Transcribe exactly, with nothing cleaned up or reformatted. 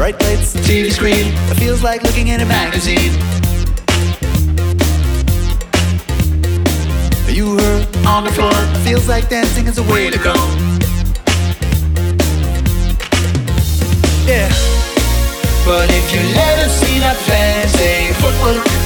bright lights, T V screen. It feels like looking in a magazine. You were on the floor. It feels like dancing is the way to go. Yeah. But if you let us see that fancy footwork,